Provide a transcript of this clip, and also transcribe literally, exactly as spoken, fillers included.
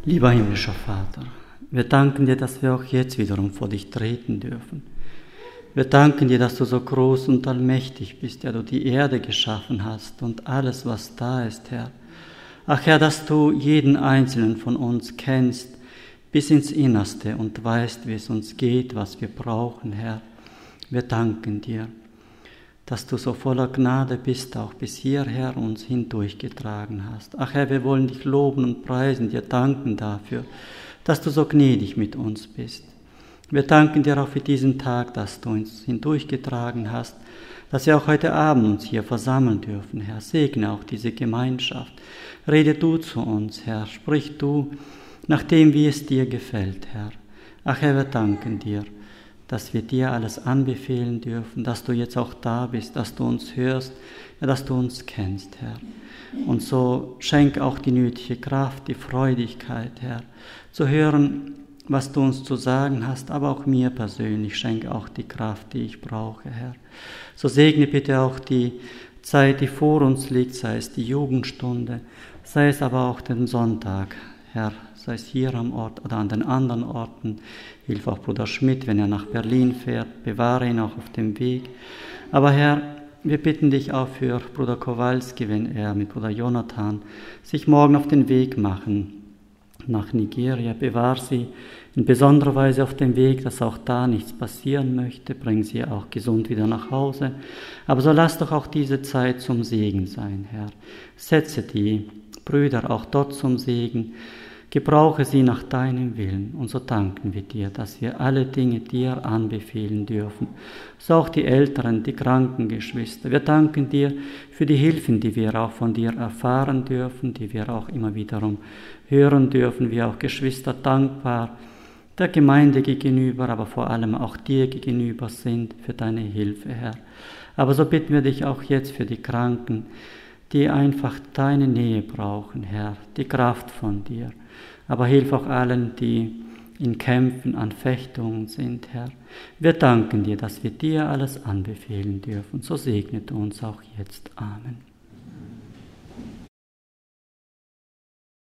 Lieber himmlischer Vater, wir danken dir, dass wir auch jetzt wiederum vor dich treten dürfen. Wir danken dir, dass du so groß und allmächtig bist, der du die Erde geschaffen hast und alles, was da ist, Herr. Ach Herr, dass du jeden einzelnen von uns kennst, bis ins Innerste und weißt, wie es uns geht, was wir brauchen, Herr. Wir danken dir, dass du so voller Gnade bist, auch bis hierher uns hindurchgetragen hast. Ach Herr, wir wollen dich loben und preisen, dir danken dafür, dass du so gnädig mit uns bist. Wir danken dir auch für diesen Tag, dass du uns hindurchgetragen hast, dass wir auch heute Abend uns hier versammeln dürfen, Herr. Segne auch diese Gemeinschaft. Rede du zu uns, Herr. Sprich du nach dem, wie es dir gefällt, Herr. Ach Herr, wir danken dir, dass wir dir alles anbefehlen dürfen, dass du jetzt auch da bist, dass du uns hörst, ja, dass du uns kennst, Herr. Und so schenk auch die nötige Kraft, die Freudigkeit, Herr, zu hören, was du uns zu sagen hast, aber auch mir persönlich schenk auch die Kraft, die ich brauche, Herr. So segne bitte auch die Zeit, die vor uns liegt, sei es die Jugendstunde, sei es aber auch den Sonntag, Herr, sei es hier am Ort oder an den anderen Orten. Hilf auch Bruder Schmidt, wenn er nach Berlin fährt, bewahre ihn auch auf dem Weg. Aber Herr, wir bitten dich auch für Bruder Kowalski, wenn er mit Bruder Jonathan sich morgen auf den Weg machen nach Nigeria. Bewahre sie in besonderer Weise auf dem Weg, dass auch da nichts passieren möchte. Bring sie auch gesund wieder nach Hause. Aber so lass doch auch diese Zeit zum Segen sein, Herr. Setze die Brüder auch dort zum Segen. Gebrauche sie nach deinem Willen. Und so danken wir dir, dass wir alle Dinge dir anbefehlen dürfen. So auch die Älteren, die kranken Geschwister. Wir danken dir für die Hilfen, die wir auch von dir erfahren dürfen, die wir auch immer wiederum hören dürfen, wie auch Geschwister dankbar der Gemeinde gegenüber, aber vor allem auch dir gegenüber sind für deine Hilfe, Herr. Aber so bitten wir dich auch jetzt für die Kranken, die einfach deine Nähe brauchen, Herr, die Kraft von dir. Aber hilf auch allen, die in Kämpfen, an Fechtungen sind, Herr. Wir danken dir, dass wir dir alles anbefehlen dürfen. So segnet uns auch jetzt. Amen.